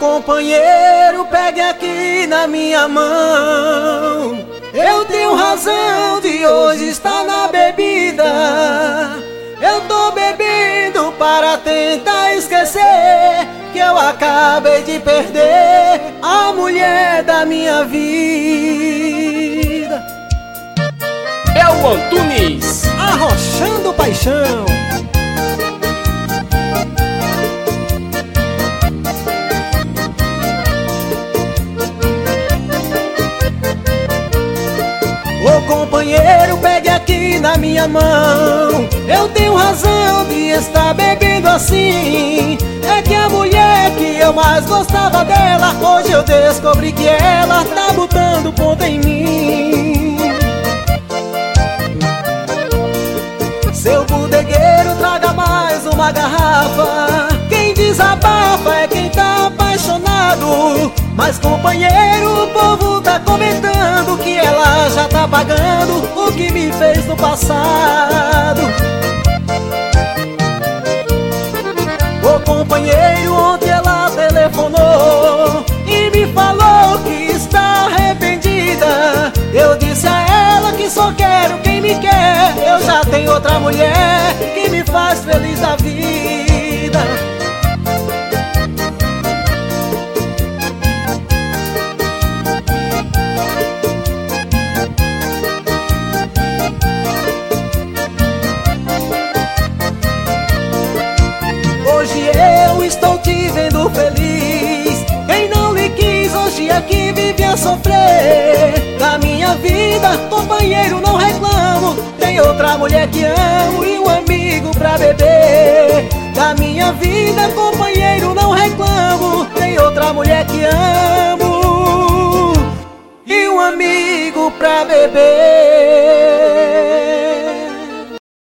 companheiro, pegue aqui na minha mão. Eu tenho razão de hoje estar na bebida. Eu tô bebendo para tentar esquecer que eu acabei de perder a mulher da minha vida. El Antunes, arrochando paixão. Ô companheiro, pegue aqui na minha mão. Eu tenho razão de estar bebendo assim. É que a mulher que eu mais gostava dela, hoje eu descobri que ela tá botando ponto em mim. Seu bodegueiro, traga mais uma garrafa. Quem desabafa é quem tá apaixonado. Mas companheiro, o povo tá comentando que ela já tá pagando o que me fez no passado. Ô companheiro, ontem ela telefonou e me falou que está arrependida. Eu disse a ela que só quero quem me quer. Eu já tenho outra mulher que me faz feliz da vida. Hoje eu estou te vendo feliz. Quem não lhe quis hoje aqui vive a sofrer. Da minha vida, companheiro, não reclamo. Tem outra mulher que amo e um amigo pra beber. Da minha vida, companheiro, não reclamo. Tem outra mulher que amo e um amigo pra beber.